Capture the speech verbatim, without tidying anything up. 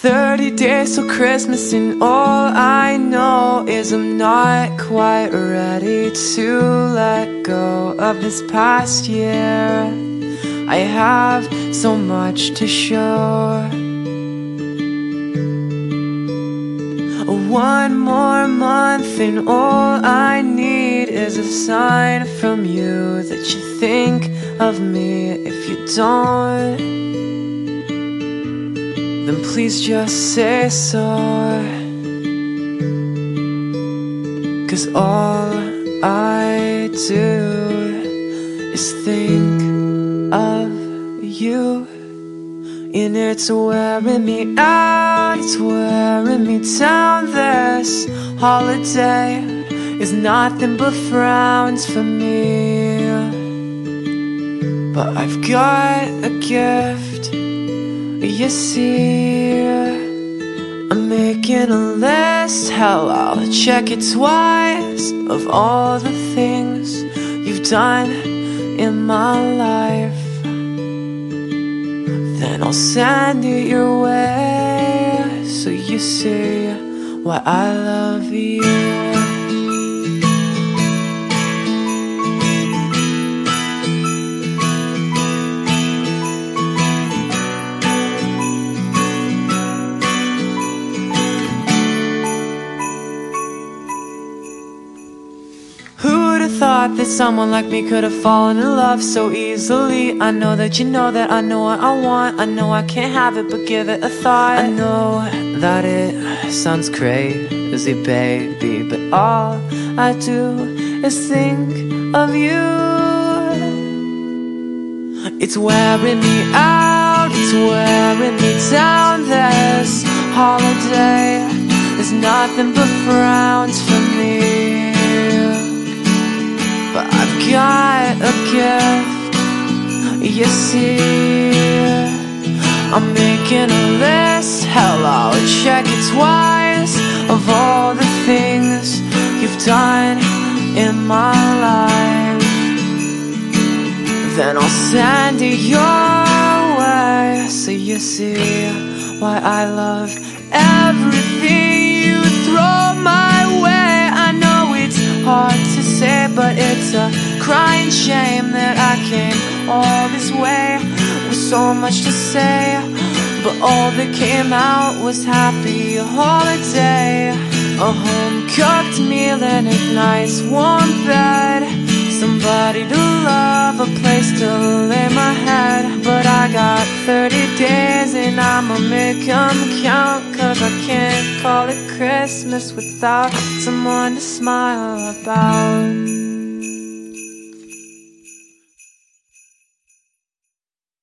thirty days till Christmas, and all I know is I'm not quite ready to let go of this past year. I have so much to show. One more month and all I need is a sign from you that you think of me. If you don't, then please just say so. 'Cause all I do is think of you. And it's wearing me out, it's wearing me down. This holiday is nothing but frowns for me. But I've got a gift, you see. I'm making a list, hell, I'll check it twice, of all the things you've done in my life. Then I'll send it your way, so you see why I love you. Thought that someone like me could have fallen in love so easily. I know that you know that I know what I want. I know I can't have it, but give it a thought. I know that it sounds crazy, baby, but all I do is think of you. It's wearing me out, it's wearing me down. This holiday is nothing but frowns for me. But I've got a gift, you see. I'm making a list, hell, I'll check it twice, of all the things you've done in my life. Then I'll send it your way, so you see why I love everything you throw my way. I know it's hard to say, but it's a crying shame that I came all this way with so much to say, but all that came out was happy holiday. A home-cooked meal and a nice warm bed, somebody to love, a place to lay my head. But I got thirty days and I'ma make them count, 'cause I can't call it Christmas without someone to smile about.